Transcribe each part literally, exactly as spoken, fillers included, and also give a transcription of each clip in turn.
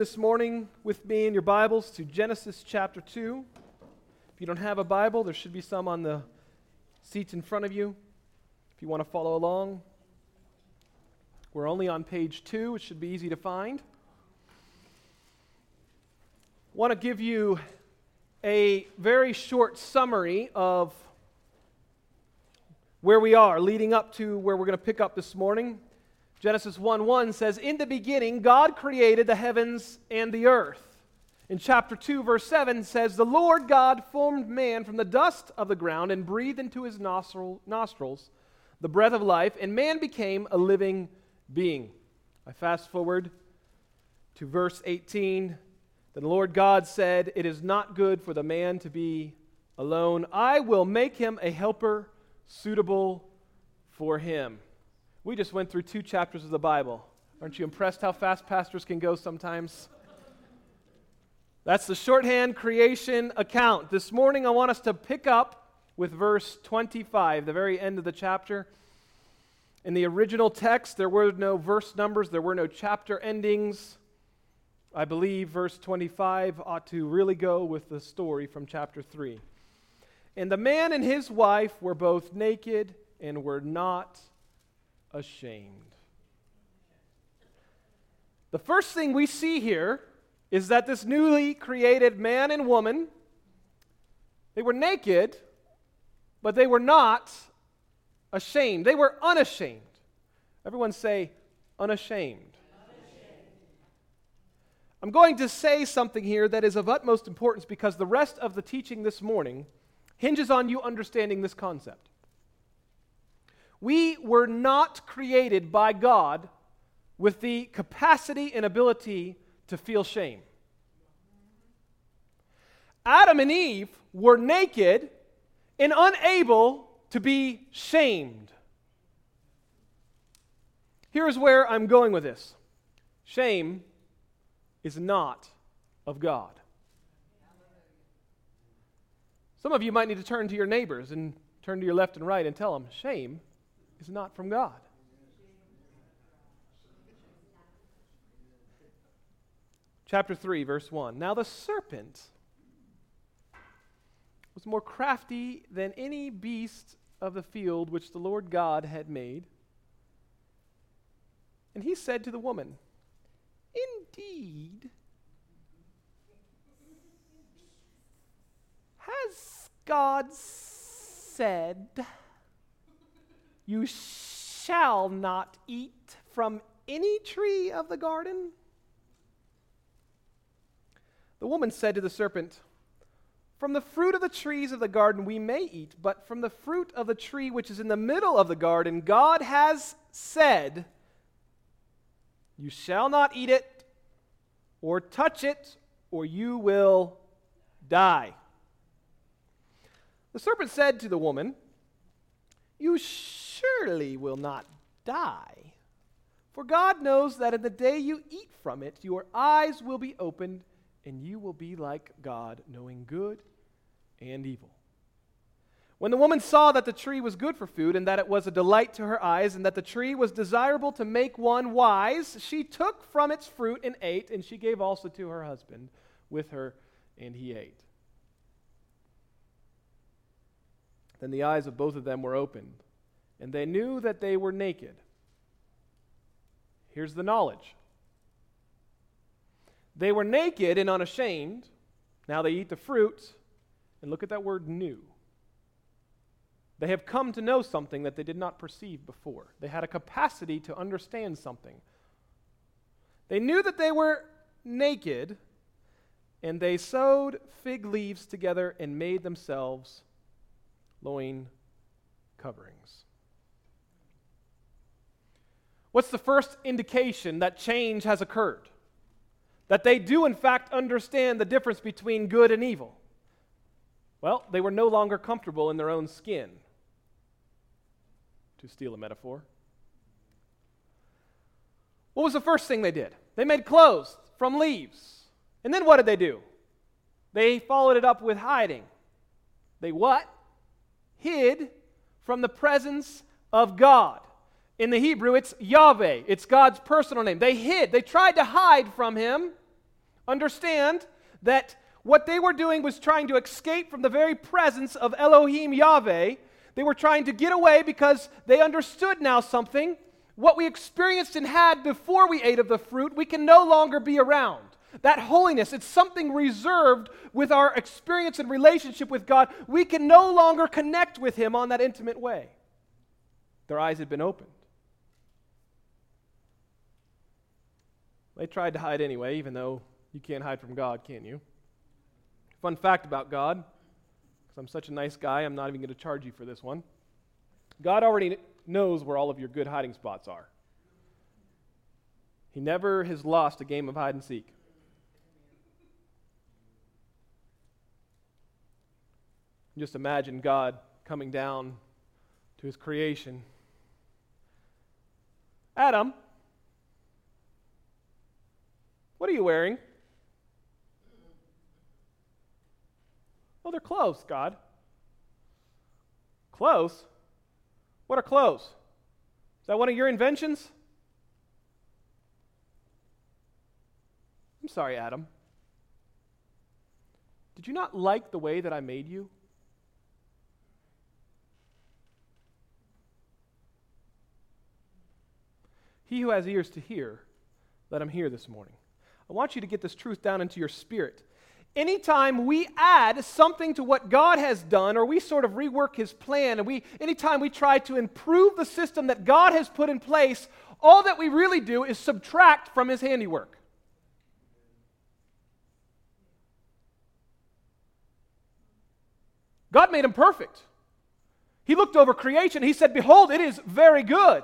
This morning with me in your Bibles to Genesis chapter two. If you don't have a Bible, there should be some on the seats in front of you. If you want to follow along, we're only on page two. It should be easy to find. I want to give you a very short summary of where we are leading up to where we're going to pick up this morning. Genesis one one says, "In the beginning, God created the heavens and the earth." In chapter two, verse seven says, "The Lord God formed man from the dust of the ground and breathed into his nostril, nostrils the breath of life, and man became a living being." I fast forward to verse eighteen. "Then the Lord God said, 'It is not good for the man to be alone. I will make him a helper suitable for him.'" We just went through two chapters of the Bible. Aren't you impressed how fast pastors can go sometimes? That's the shorthand creation account. This morning I want us to pick up with verse twenty-five, the very end of the chapter. In the original text, there were no verse numbers, there were no chapter endings. I believe verse twenty-five ought to really go with the story from chapter three. "And the man and his wife were both naked and were not ashamed." The first thing we see here is that this newly created man and woman, they were naked, but they were not ashamed. They were unashamed. Everyone say, unashamed. Unashamed. I'm going to say something here that is of utmost importance because the rest of the teaching this morning hinges on you understanding this concept. We were not created by God with the capacity and ability to feel shame. Adam and Eve were naked and unable to be shamed. Here's where I'm going with this. Shame is not of God. Some of you might need to turn to your neighbors and turn to your left and right and tell them, shame is not from God. Chapter three, verse one. "Now the serpent was more crafty than any beast of the field which the Lord God had made. And he said to the woman, 'Indeed, has God said, you shall not eat from any tree of the garden?' The woman said to the serpent, 'From the fruit of the trees of the garden we may eat, but from the fruit of the tree which is in the middle of the garden, God has said, you shall not eat it or touch it, or you will die.' The serpent said to the woman, 'You surely will not die, for God knows that in the day you eat from it, your eyes will be opened, and you will be like God, knowing good and evil.' When the woman saw that the tree was good for food, and that it was a delight to her eyes, and that the tree was desirable to make one wise, she took from its fruit and ate, and she gave also to her husband with her, and he ate. Then the eyes of both of them were opened, and they knew that they were naked." Here's the knowledge. They were naked and unashamed. Now they eat the fruit, and look at that word "knew." They have come to know something that they did not perceive before. They had a capacity to understand something. They knew that they were naked, and they sewed fig leaves together and made themselves loin coverings. What's the first indication that change has occurred? That they do in fact understand the difference between good and evil. Well, they were no longer comfortable in their own skin, to steal a metaphor. What was the first thing they did? They made clothes from leaves. And then what did they do? They followed it up with hiding. They what? Hid from the presence of God. In the Hebrew, it's Yahweh. It's God's personal name. They hid. They tried to hide from him, understand that what they were doing was trying to escape from the very presence of Elohim Yahweh. They were trying to get away because they understood now something. What we experienced and had before we ate of the fruit, we can no longer be around. That holiness, it's something reserved with our experience and relationship with God. We can no longer connect with Him on that intimate way. Their eyes had been opened. They tried to hide anyway, even though you can't hide from God, can you? Fun fact about God, because I'm such a nice guy, I'm not even going to charge you for this one. God already knows where all of your good hiding spots are. He never has lost a game of hide and seek. Just imagine God coming down to His creation. Adam, what are you wearing? Oh, they're clothes, God. Clothes? What are clothes? Is that one of your inventions? I'm sorry, Adam. Did you not like the way that I made you? He who has ears to hear, let him hear this morning. I want you to get this truth down into your spirit. Anytime we add something to what God has done, or we sort of rework His plan, and we, anytime we try to improve the system that God has put in place, all that we really do is subtract from His handiwork. God made him perfect. He looked over creation. He said, "Behold, it is very good."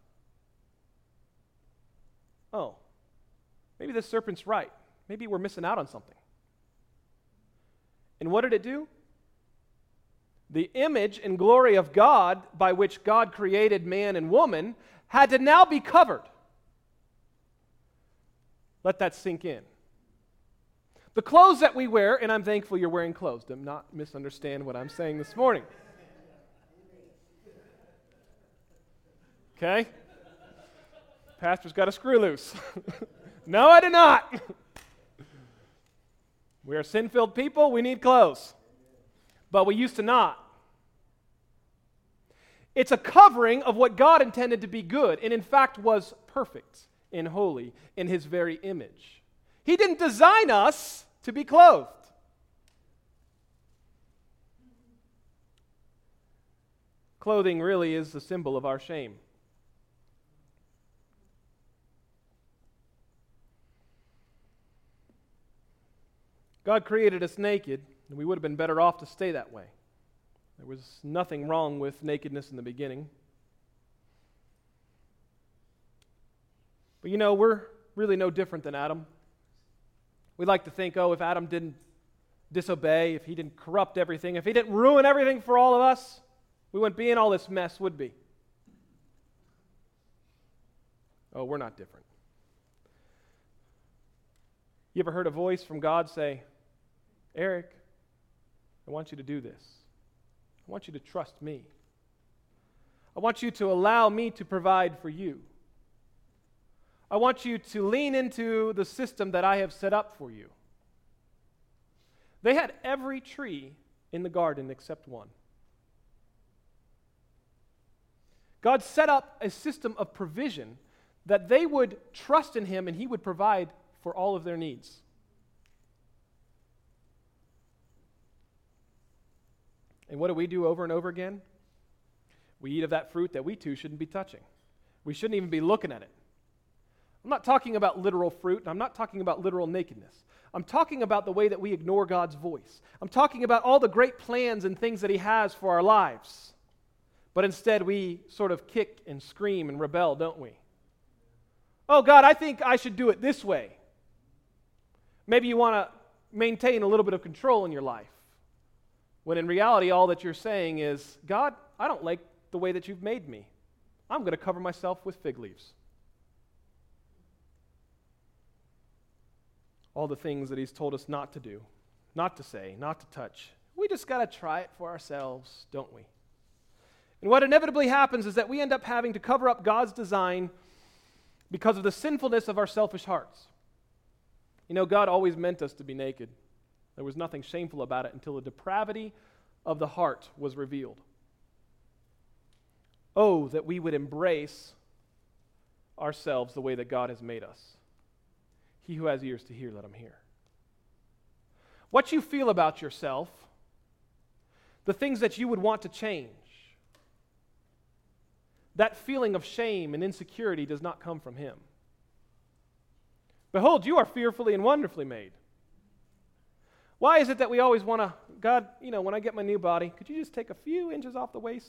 Oh, maybe this serpent's right. Maybe we're missing out on something. And what did it do? The image and glory of God by which God created man and woman had to now be covered. Let that sink in. The clothes that we wear, and I'm thankful you're wearing clothes. Do not misunderstand what I'm saying this morning. Okay? Pastor's got a screw loose. No, I do not. We are sin-filled people. We need clothes. But we used to not. It's a covering of what God intended to be good, and in fact was perfect and holy in His very image. He didn't design us to be clothed. Clothing really is the symbol of our shame. God created us naked, and we would have been better off to stay that way. There was nothing wrong with nakedness in the beginning. But you know, we're really no different than Adam. We like to think, oh, if Adam didn't disobey, if he didn't corrupt everything, if he didn't ruin everything for all of us, we wouldn't be in all this mess, would we? Oh, we're not different. You ever heard a voice from God say, "Eric, I want you to do this. I want you to trust me. I want you to allow me to provide for you. I want you to lean into the system that I have set up for you." They had every tree in the garden except one. God set up a system of provision that they would trust in Him and He would provide for all of their needs. And what do we do over and over again? We eat of that fruit that we too shouldn't be touching. We shouldn't even be looking at it. I'm not talking about literal fruit, and I'm not talking about literal nakedness. I'm talking about the way that we ignore God's voice. I'm talking about all the great plans and things that He has for our lives. But instead we sort of kick and scream and rebel, don't we? Oh, God, I think I should do it this way. Maybe you want to maintain a little bit of control in your life. When in reality, all that you're saying is, God, I don't like the way that you've made me. I'm going to cover myself with fig leaves. All the things that He's told us not to do, not to say, not to touch. We just got to try it for ourselves, don't we? And what inevitably happens is that we end up having to cover up God's design because of the sinfulness of our selfish hearts. You know, God always meant us to be naked. There was nothing shameful about it until the depravity of the heart was revealed. Oh, that we would embrace ourselves the way that God has made us. He who has ears to hear, let him hear. What you feel about yourself, the things that you would want to change, that feeling of shame and insecurity does not come from him. Behold, you are fearfully and wonderfully made. Why is it that we always want to, God, you know, when I get my new body, could you just take a few inches off the waist?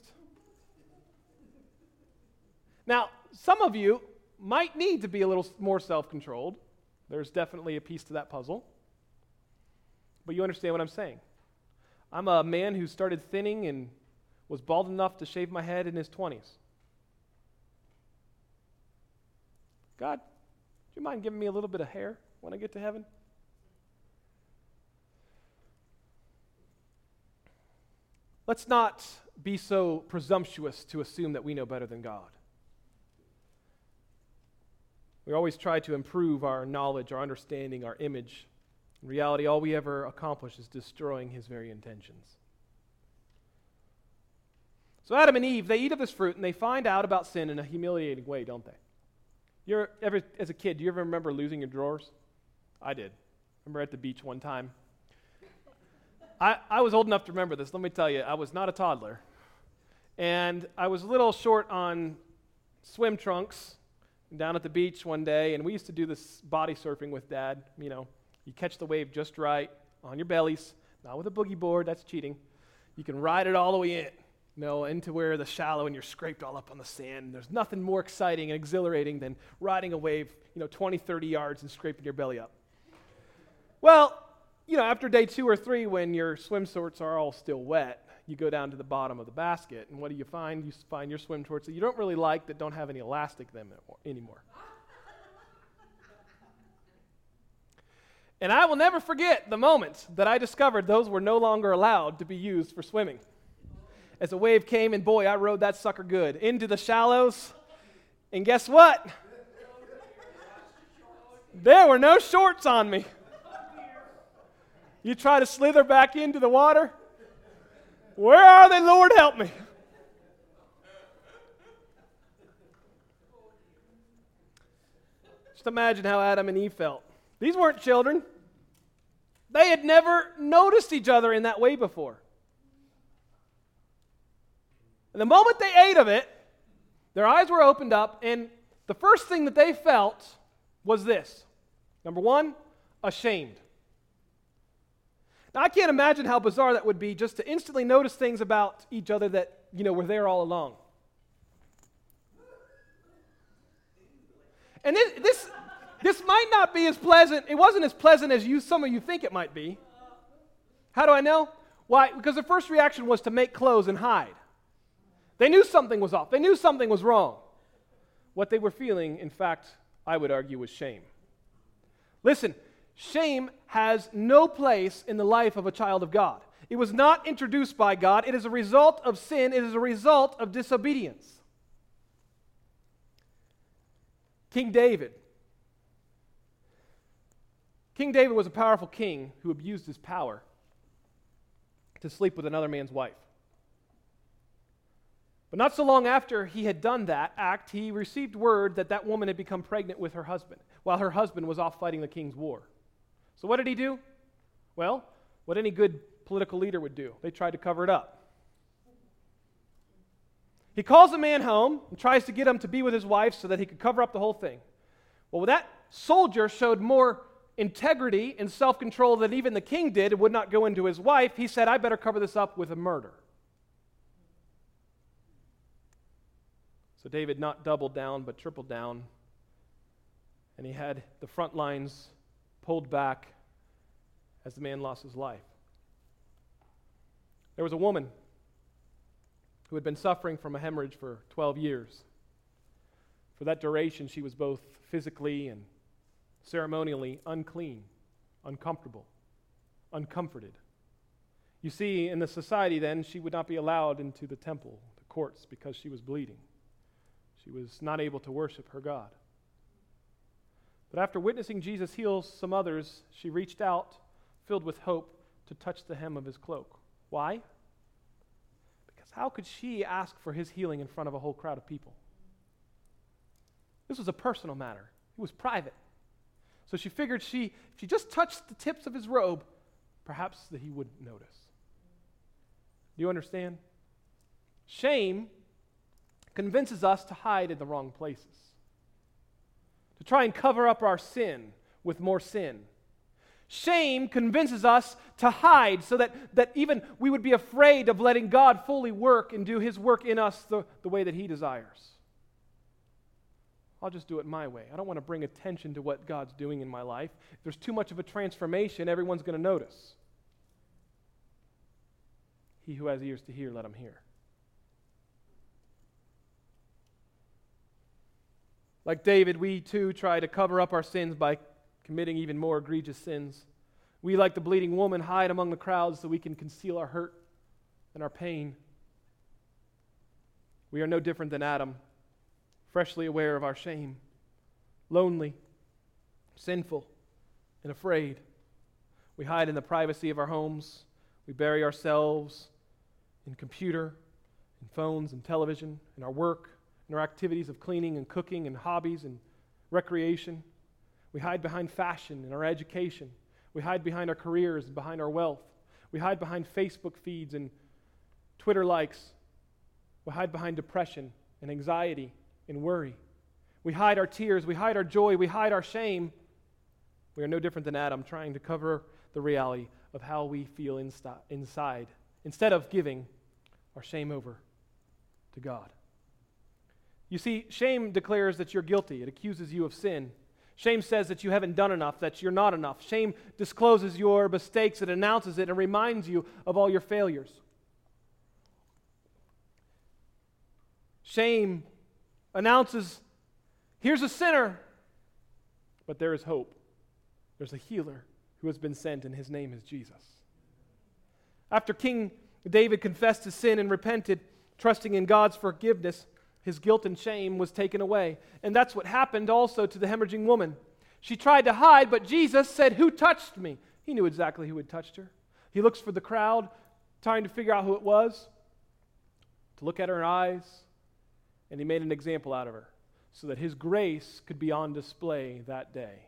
Now, some of you might need to be a little more self-controlled. There's definitely a piece to that puzzle. But you understand what I'm saying. I'm a man who started thinning and was bald enough to shave my head in his twenties. God, do you mind giving me a little bit of hair when I get to heaven? Let's not be so presumptuous to assume that we know better than God. We always try to improve our knowledge, our understanding, our image. In reality, all we ever accomplish is destroying his very intentions. So Adam and Eve, they eat of this fruit, and they find out about sin in a humiliating way, don't they? You're ever, as a kid, do you ever remember losing your drawers? I did. I remember at the beach one time. I, I was old enough to remember this. Let me tell you, I was not a toddler. And I was a little short on swim trunks down at the beach one day, and we used to do this body surfing with Dad. You know, you catch the wave just right on your bellies, not with a boogie board, that's cheating. You can ride it all the way in, you know, into where the shallow and you're scraped all up on the sand. There's nothing more exciting and exhilarating than riding a wave, you know, twenty, thirty yards and scraping your belly up. Well, you know, after day two or three, when your swim shorts are all still wet, you go down to the bottom of the basket, and what do you find? You find your swim shorts that you don't really like that don't have any elastic them anymore. And I will never forget the moment that I discovered those were no longer allowed to be used for swimming. As a wave came, and boy, I rode that sucker good into the shallows, and guess what? There were no shorts on me. You try to slither back into the water. Where are they, Lord, help me? Just imagine how Adam and Eve felt. These weren't children. They had never noticed each other in that way before. And the moment they ate of it, their eyes were opened up, and the first thing that they felt was this. Number one, ashamed. Now, I can't imagine how bizarre that would be just to instantly notice things about each other that, you know, were there all along. And this, this, this might not be as pleasant. It wasn't as pleasant as you, some of you think it might be. How do I know? Why? Because their first reaction was to make clothes and hide. They knew something was off. They knew something was wrong. What they were feeling, in fact, I would argue, was shame. Listen, shame has no place in the life of a child of God. It was not introduced by God. It is a result of sin. It is a result of disobedience. King David. King David was a powerful king who abused his power to sleep with another man's wife. But not so long after he had done that act, he received word that that woman had become pregnant with her husband, while her husband was off fighting the king's war. So what did he do? Well, what any good political leader would do. They tried to cover it up. He calls the man home and tries to get him to be with his wife so that he could cover up the whole thing. Well, that soldier showed more integrity and self-control than even the king did and would not go into his wife. He said, I better cover this up with a murder. So David not doubled down, but tripled down. And he had the front lines pulled back as the man lost his life. There was a woman who had been suffering from a hemorrhage for twelve years. For that duration, she was both physically and ceremonially unclean, uncomfortable, uncomforted. You see, in the society then, she would not be allowed into the temple, the courts, because she was bleeding. She was not able to worship her God. But after witnessing Jesus heal some others, she reached out, filled with hope, to touch the hem of his cloak. Why? Because how could she ask for his healing in front of a whole crowd of people? This was a personal matter. It was private. So she figured she, if she just touched the tips of his robe, perhaps that he would notice. Do you understand? Shame convinces us to hide in the wrong places, to try and cover up our sin with more sin. Shame convinces us to hide so that, that even we would be afraid of letting God fully work and do his work in us the, the way that he desires. I'll just do it my way. I don't want to bring attention to what God's doing in my life. If there's too much of a transformation, everyone's going to notice. He who has ears to hear, let him hear. Like David, we too try to cover up our sins by committing even more egregious sins. We, like the bleeding woman, hide among the crowds so we can conceal our hurt and our pain. We are no different than Adam, freshly aware of our shame, lonely, sinful, and afraid. We hide in the privacy of our homes. We bury ourselves in computer, in phones and television, in our work, in our activities of cleaning and cooking and hobbies and recreation. We hide behind fashion and our education. We hide behind our careers and behind our wealth. We hide behind Facebook feeds and Twitter likes. We hide behind depression and anxiety and worry. We hide our tears. We hide our joy. We hide our shame. We are no different than Adam, trying to cover the reality of how we feel insti- inside, instead of giving our shame over to God. You see, shame declares that you're guilty. It accuses you of sin. Shame says that you haven't done enough, that you're not enough. Shame discloses your mistakes, it announces it, and reminds you of all your failures. Shame announces, here's a sinner, but there is hope. There's a healer who has been sent, and his name is Jesus. After King David confessed his sin and repented, trusting in God's forgiveness, his guilt and shame was taken away. And that's what happened also to the hemorrhaging woman. She tried to hide, but Jesus said, "Who touched me?" He knew exactly who had touched her. He looks for the crowd, trying to figure out who it was, to look at her eyes, and he made an example out of her so that his grace could be on display that day.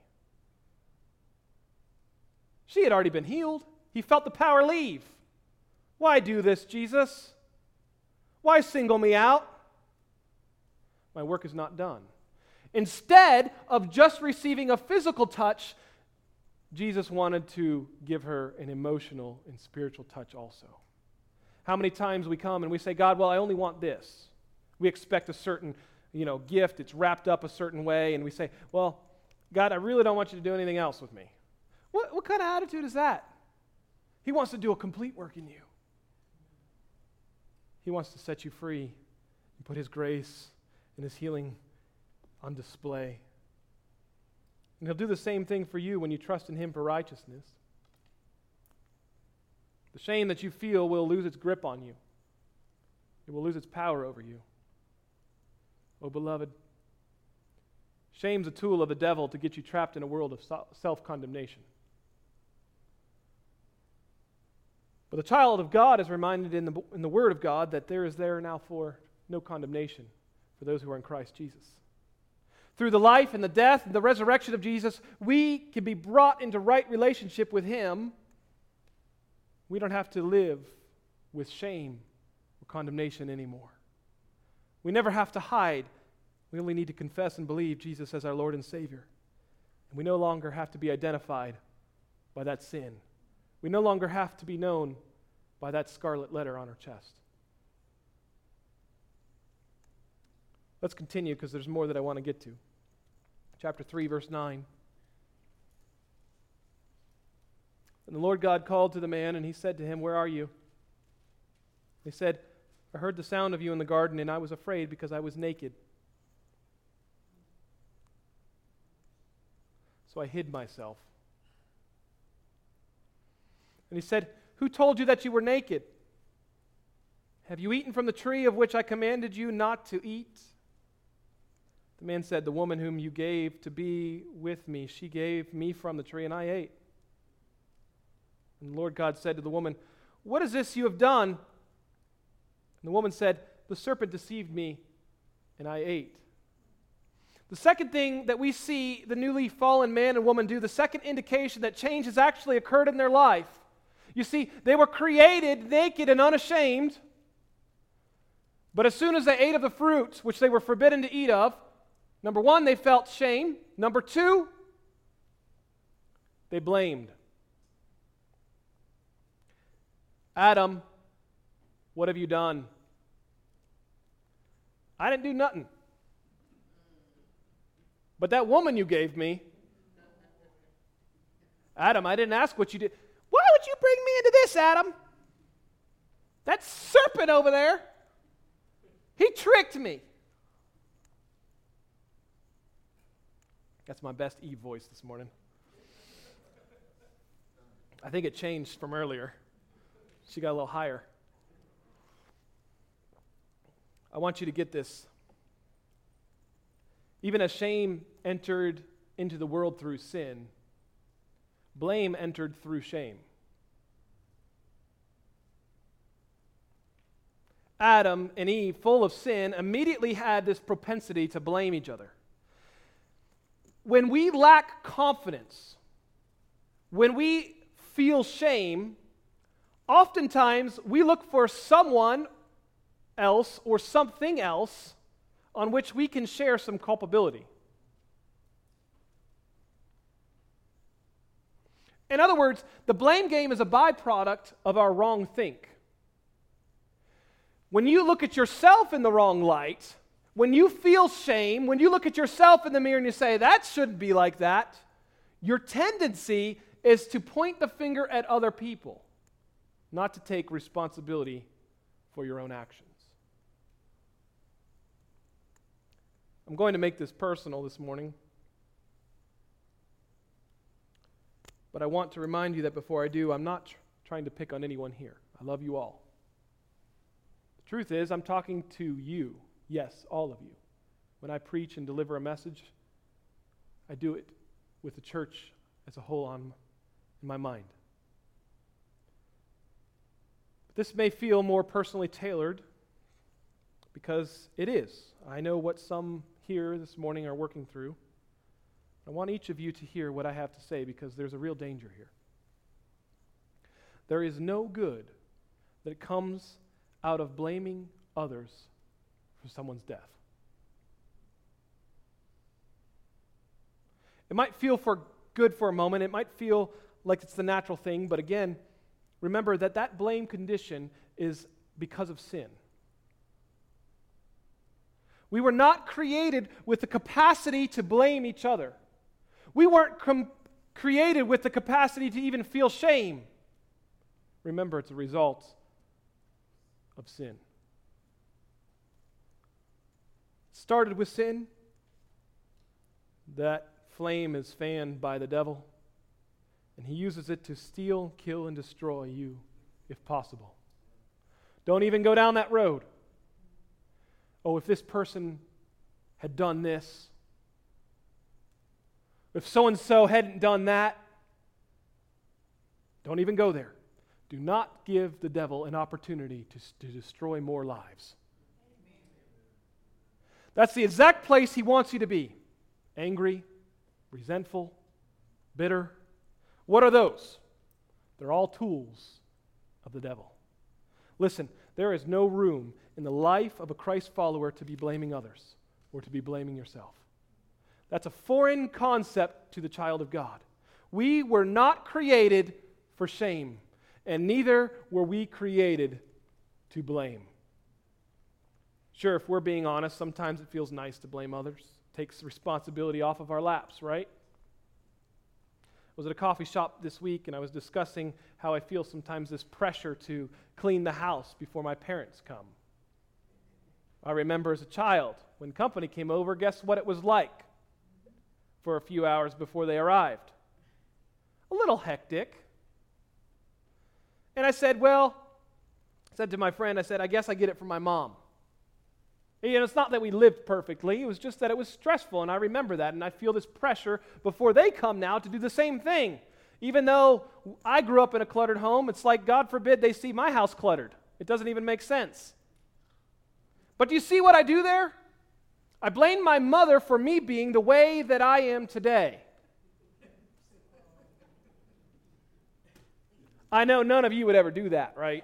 She had already been healed. He felt the power leave. Why do this, Jesus? Why single me out? My work is not done. Instead of just receiving a physical touch, Jesus wanted to give her an emotional and spiritual touch also. How many times we come and we say, God, well, I only want this. We expect a certain, you know, gift. It's wrapped up a certain way, and we say, well, God, I really don't want you to do anything else with me. What, what kind of attitude is that? He wants to do a complete work in you. He wants to set you free and put his grace and his healing on display. And he'll do the same thing for you when you trust in him for righteousness. The shame that you feel will lose its grip on you. It will lose its power over you. Oh, beloved, shame's a tool of the devil to get you trapped in a world of self-condemnation. But the child of God is reminded in the, in the Word of God that there is there now for no condemnation for those who are in Christ Jesus. Through the life and the death and the resurrection of Jesus, we can be brought into right relationship with him. We don't have to live with shame or condemnation anymore. We never have to hide. We only need to confess and believe Jesus as our Lord and Savior. And we no longer have to be identified by that sin. We no longer have to be known by that scarlet letter on our chest. Let's continue because there's more that I want to get to. Chapter three, verse nine. And the Lord God called to the man, and he said to him, "Where are you?" He said, "I heard the sound of you in the garden, and I was afraid because I was naked. So I hid myself." And he said, "Who told you that you were naked? Have you eaten from the tree of which I commanded you not to eat?" The man said, "The woman whom you gave to be with me, she gave me from the tree, and I ate." And the Lord God said to the woman, "What is this you have done?" And the woman said, "The serpent deceived me, and I ate." The second thing that we see the newly fallen man and woman do, the second indication that change has actually occurred in their life. You see, they were created naked and unashamed, but as soon as they ate of the fruit, which they were forbidden to eat of, number one, they felt shame. Number two, they blamed. Adam, what have you done? I didn't do nothing. But that woman you gave me, Adam, I didn't ask what you did. Why would you bring me into this, Adam? That serpent over there, he tricked me. That's my best Eve voice this morning. I think it changed from earlier. She got a little higher. I want you to get this. Even as shame entered into the world through sin, blame entered through shame. Adam and Eve, full of sin, immediately had this propensity to blame each other. When we lack confidence, when we feel shame, oftentimes we look for someone else or something else on which we can share some culpability. In other words, the blame game is a byproduct of our wrong think. When you look at yourself in the wrong light, when you feel shame, when you look at yourself in the mirror and you say, that shouldn't be like that, your tendency is to point the finger at other people, not to take responsibility for your own actions. I'm going to make this personal this morning, but I want to remind you that before I do, I'm not tr- trying to pick on anyone here. I love you all. The truth is, I'm talking to you, yes, all of you. When I preach and deliver a message, I do it with the church as a whole on in my mind. But this may feel more personally tailored because it is. I know what some here this morning are working through. I want each of you to hear what I have to say because there's a real danger here. There is no good that comes out of blaming others for someone's death. It might feel for good for a moment. It might feel like it's the natural thing, but again, remember that that blame condition is because of sin. We were not created with the capacity to blame each other. We weren't com- created with the capacity to even feel shame. Remember, it's a result of sin. It started with sin. That flame is fanned by the devil, and he uses it to steal, kill, and destroy you, if possible. Don't even go down that road. Oh, if this person had done this, if so-and-so hadn't done that, don't even go there. Do not give the devil an opportunity to, to destroy more lives. That's the exact place he wants you to be. Angry, resentful, bitter. What are those? They're all tools of the devil. Listen, there is no room in the life of a Christ follower to be blaming others or to be blaming yourself. That's a foreign concept to the child of God. We were not created for shame, and neither were we created to blame. Sure, if we're being honest, sometimes it feels nice to blame others. It takes responsibility off of our laps, right? I was at a coffee shop this week, and I was discussing how I feel sometimes this pressure to clean the house before my parents come. I remember as a child, when company came over, guess what it was like for a few hours before they arrived? A little hectic. And I said, well, I said to my friend, I said, I guess I get it from my mom. You know, it's not that we lived perfectly. It was just that it was stressful, and I remember that, and I feel this pressure before they come now to do the same thing. Even though I grew up in a cluttered home, it's like, God forbid, they see my house cluttered. It doesn't even make sense. But do you see what I do there? I blame my mother for me being the way that I am today. I know none of you would ever do that, right?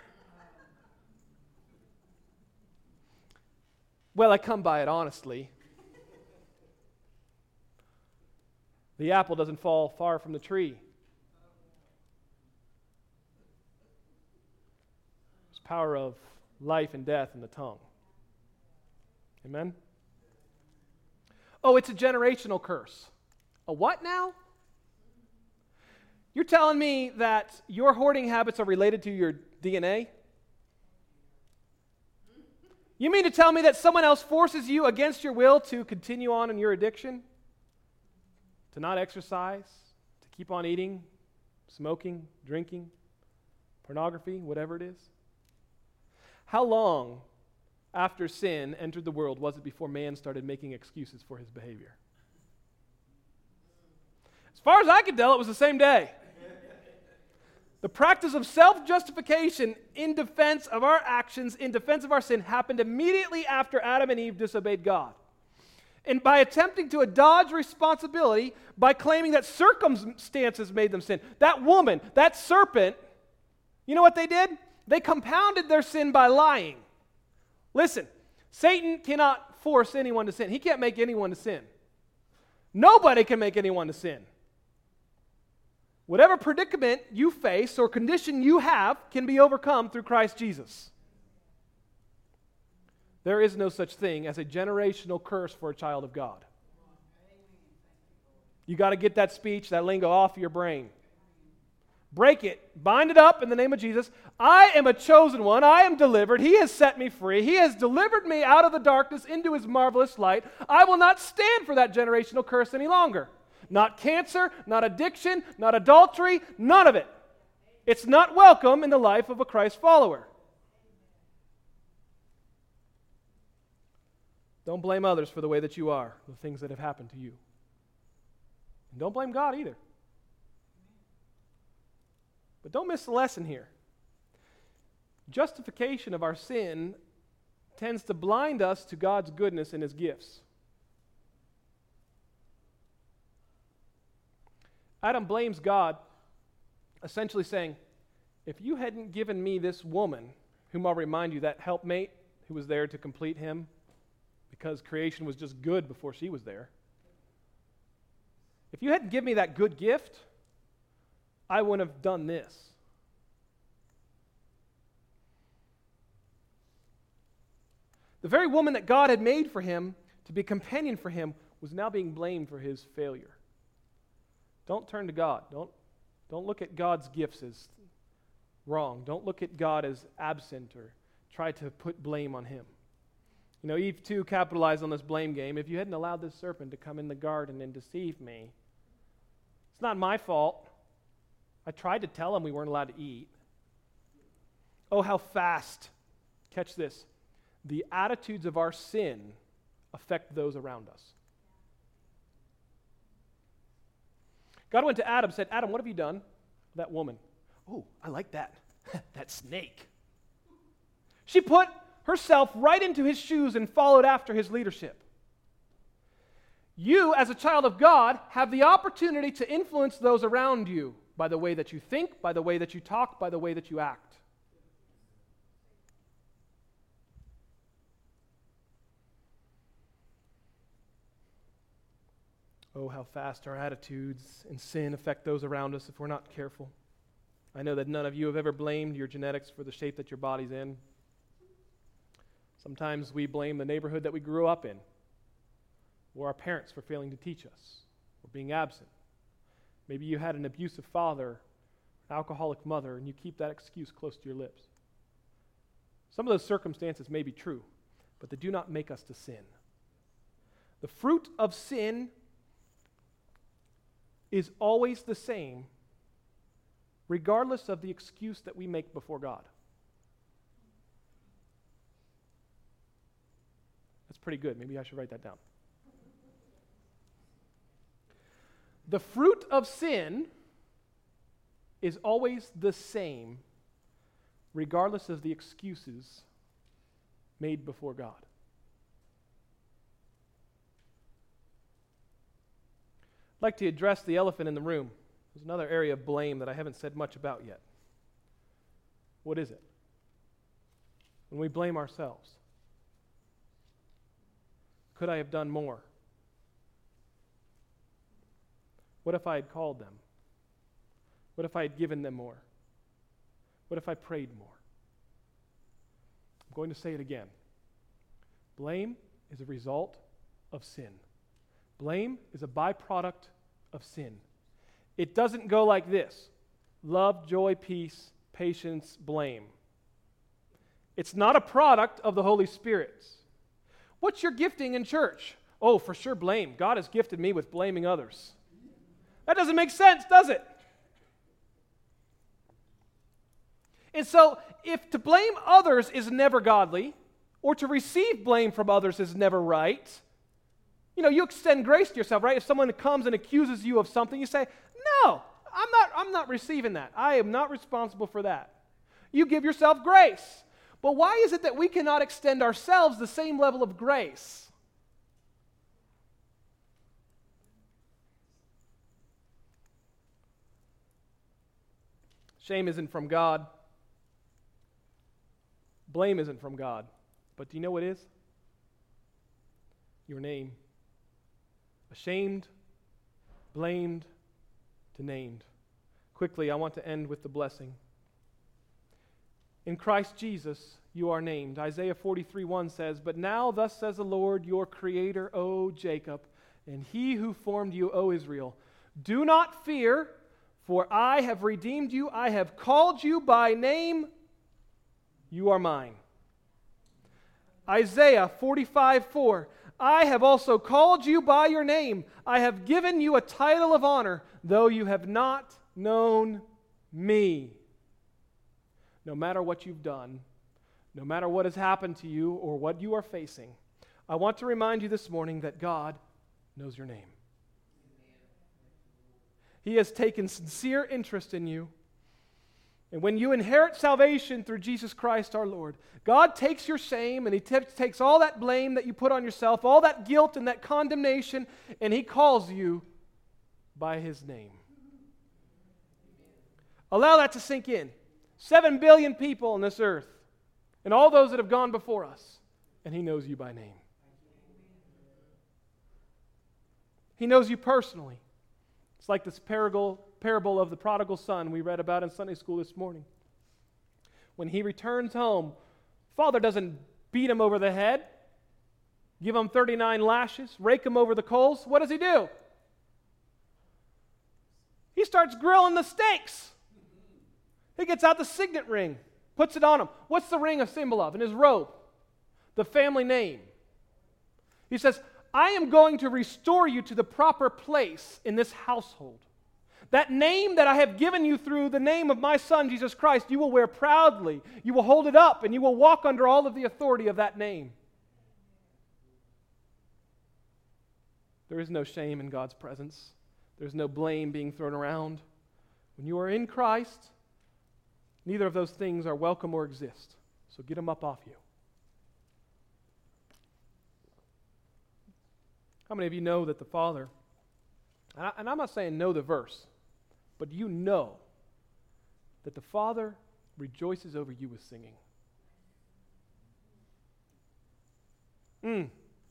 Well, I come by it honestly. The apple doesn't fall far from the tree. There's power of life and death in the tongue. Amen? Oh, it's a generational curse. A what now? You're telling me that your hoarding habits are related to your D N A? You mean to tell me that someone else forces you against your will to continue on in your addiction? To not exercise? To keep on eating, smoking, drinking, pornography, whatever it is? How long after sin entered the world was it before man started making excuses for his behavior? As far as I could tell, it was the same day. The practice of self-justification in defense of our actions, in defense of our sin, happened immediately after Adam and Eve disobeyed God. And by attempting to dodge responsibility, by claiming that circumstances made them sin, that woman, that serpent, you know what they did? They compounded their sin by lying. Listen, Satan cannot force anyone to sin. He can't make anyone to sin. Nobody can make anyone to sin. Whatever predicament you face or condition you have can be overcome through Christ Jesus. There is no such thing as a generational curse for a child of God. You got to get that speech, that lingo off your brain. Break it. Bind it up in the name of Jesus. I am a chosen one. I am delivered. He has set me free. He has delivered me out of the darkness into His marvelous light. I will not stand for that generational curse any longer. Not cancer, not addiction, not adultery, none of it. It's not welcome in the life of a Christ follower. Don't blame others for the way that you are, the things that have happened to you. And don't blame God either. But don't miss the lesson here. Justification of our sin tends to blind us to God's goodness and His gifts. Adam blames God, essentially saying, if you hadn't given me this woman, whom I'll remind you, that helpmate who was there to complete him, because creation was just good before she was there. If you hadn't given me that good gift, I wouldn't have done this. The very woman that God had made for him to be a companion for him was now being blamed for his failure. Don't turn to God. Don't, don't look at God's gifts as wrong. Don't look at God as absent or try to put blame on Him. You know, Eve too capitalized on this blame game. If you hadn't allowed this serpent to come in the garden and deceive me, it's not my fault. I tried to tell him we weren't allowed to eat. Oh, how fast, catch this, the attitudes of our sin affect those around us. God went to Adam and said, Adam, what have you done with that woman? Oh, I like that. That snake. She put herself right into his shoes and followed after his leadership. You, as a child of God, have the opportunity to influence those around you by the way that you think, by the way that you talk, by the way that you act. Oh, how fast our attitudes and sin affect those around us if we're not careful. I know that none of you have ever blamed your genetics for the shape that your body's in. Sometimes we blame the neighborhood that we grew up in, or our parents for failing to teach us, or being absent. Maybe you had an abusive father, an alcoholic mother, and you keep that excuse close to your lips. Some of those circumstances may be true, but they do not make us to sin. The fruit of sin is always the same, regardless of the excuse that we make before God. pretty good. Maybe I should write that down. The fruit of sin is always the same, regardless of the excuses made before God. I'd like to address the elephant in the room. There's another area of blame that I haven't said much about yet. What is it? When we blame ourselves. Could I have done more? What if I had called them? What if I had given them more? What if I prayed more? I'm going to say it again. Blame is a result of sin. Blame is a byproduct of sin. It doesn't go like this: love, joy, peace, patience, blame. It's not a product of the Holy Spirit. What's your gifting in church? Oh, for sure, blame. God has gifted me with blaming others. That doesn't make sense, does it? And so, if to blame others is never godly, or to receive blame from others is never right, you know, you extend grace to yourself, right? If someone comes and accuses you of something, you say, no, I'm not, I'm not receiving that. I am not responsible for that. You give yourself grace. But why is it that we cannot extend ourselves the same level of grace? Shame isn't from God. Blame isn't from God. But do you know what is? Your name. Ashamed, blamed, to named. Quickly, I want to end with the blessing. In Christ Jesus, you are named. Isaiah forty-three one says, "But now thus says the Lord, your Creator, O Jacob, and He who formed you, O Israel, do not fear, for I have redeemed you. I have called you by name. You are mine." Isaiah forty-five four, "I have also called you by your name. I have given you a title of honor, though you have not known me." No matter what you've done, no matter what has happened to you or what you are facing, I want to remind you this morning that God knows your name. He has taken sincere interest in you. And when you inherit salvation through Jesus Christ our Lord, God takes your shame and He t- takes all that blame that you put on yourself, all that guilt and that condemnation, and He calls you by His name. Allow that to sink in. Seven billion people on this earth, and all those that have gone before us, and He knows you by name. He knows you personally. It's like this parable, parable of the prodigal son we read about in Sunday school this morning. When he returns home, father doesn't beat him over the head, give him thirty-nine lashes, rake him over the coals. What does he do? He starts grilling the steaks. He gets out the signet ring, puts it on him. What's the ring a symbol of? In his robe, the family name. He says, I am going to restore you to the proper place in this household. That name that I have given you through the name of my Son, Jesus Christ, you will wear proudly. You will hold it up, and you will walk under all of the authority of that name. There is no shame in God's presence. There's no blame being thrown around. When you are in Christ, neither of those things are welcome or exist. So get them up off you. How many of you know that the Father, and, I, and I'm not saying know the verse, but you know that the Father rejoices over you with singing? Mm.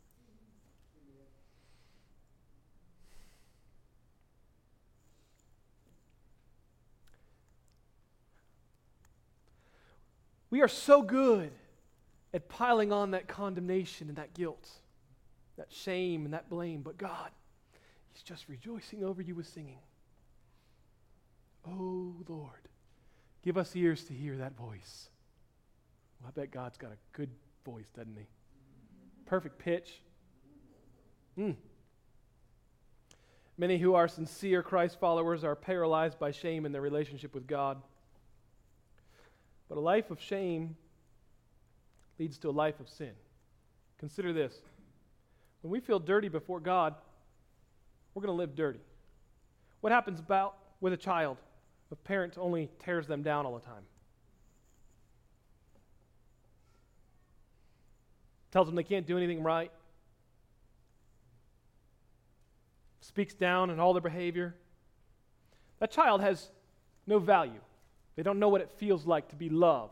We are so good at piling on that condemnation and that guilt, that shame and that blame, but God, He's just rejoicing over you with singing. Oh, Lord, give us ears to hear that voice. Well, I bet God's got a good voice, doesn't He? Perfect pitch. Mm. Many who are sincere Christ followers are paralyzed by shame in their relationship with God. But a life of shame leads to a life of sin. Consider this. When we feel dirty before God, we're going to live dirty. What happens about with a child? A parent only tears them down all the time. Tells them they can't do anything right. Speaks down in all their behavior. That child has no value. They don't know what it feels like to be loved.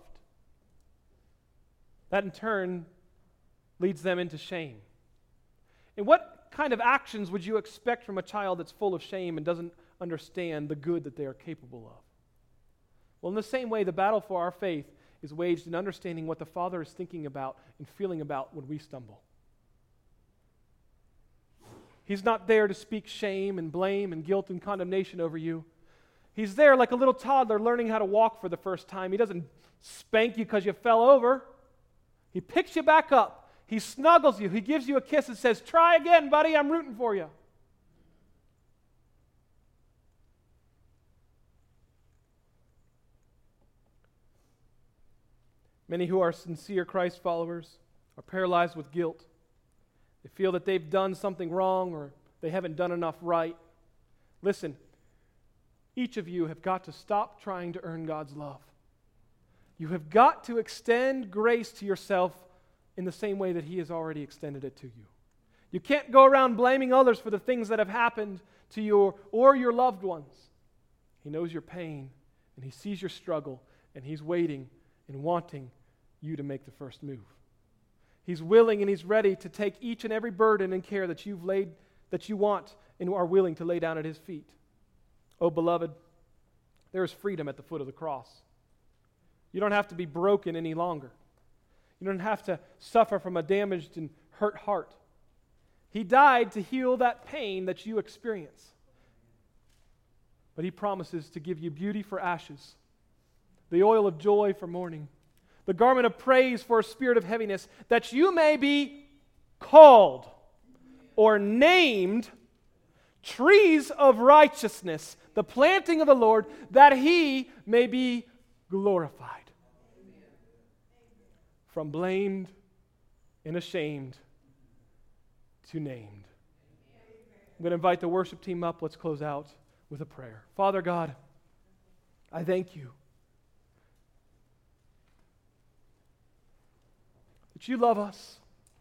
That in turn leads them into shame. And what kind of actions would you expect from a child that's full of shame and doesn't understand the good that they are capable of? Well, in the same way, the battle for our faith is waged in understanding what the Father is thinking about and feeling about when we stumble. He's not there to speak shame and blame and guilt and condemnation over you. He's there like a little toddler learning how to walk for the first time. He doesn't spank you because you fell over. He picks you back up. He snuggles you. He gives you a kiss and says, "Try again, buddy. I'm rooting for you." Many who are sincere Christ followers are paralyzed with guilt. They feel that they've done something wrong or they haven't done enough right. Listen, each of you have got to stop trying to earn God's love. You have got to extend grace to yourself in the same way that He has already extended it to you. You can't go around blaming others for the things that have happened to you or, or your loved ones. He knows your pain and He sees your struggle and He's waiting and wanting you to make the first move. He's willing and He's ready to take each and every burden and care that you've laid, that you want and are willing to lay down at His feet. Oh, beloved, there is freedom at the foot of the cross. You don't have to be broken any longer. You don't have to suffer from a damaged and hurt heart. He died to heal that pain that you experience. But He promises to give you beauty for ashes, the oil of joy for mourning, the garment of praise for a spirit of heaviness, that you may be called or named trees of righteousness, the planting of the Lord, that He may be glorified. From blamed and ashamed to named. I'm going to invite the worship team up. Let's close out with a prayer. Father God, I thank You that You love us,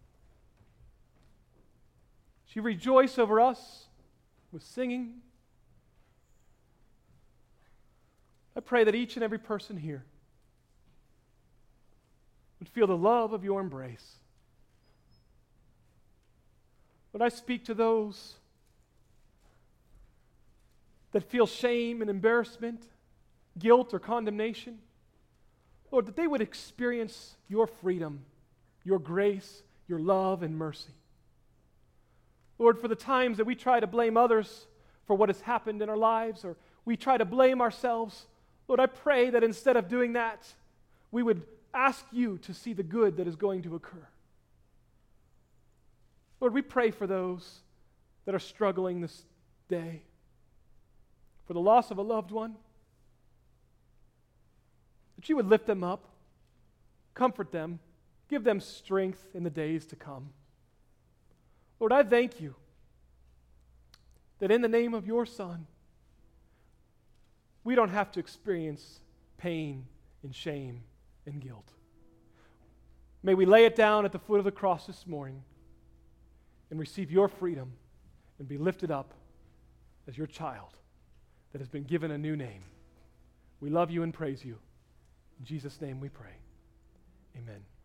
that You rejoice over us with singing. I pray that each and every person here would feel the love of Your embrace. Would I speak to those that feel shame and embarrassment, guilt or condemnation? Lord, that they would experience Your freedom, Your grace, Your love and mercy. Lord, for the times that we try to blame others for what has happened in our lives, or we try to blame ourselves, Lord, I pray that instead of doing that, we would ask You to see the good that is going to occur. Lord, we pray for those that are struggling this day, for the loss of a loved one, that You would lift them up, comfort them, give them strength in the days to come. Lord, I thank You that in the name of Your Son, we don't have to experience pain and shame and guilt. May we lay it down at the foot of the cross this morning and receive Your freedom and be lifted up as Your child that has been given a new name. We love You and praise You. In Jesus' name we pray. Amen.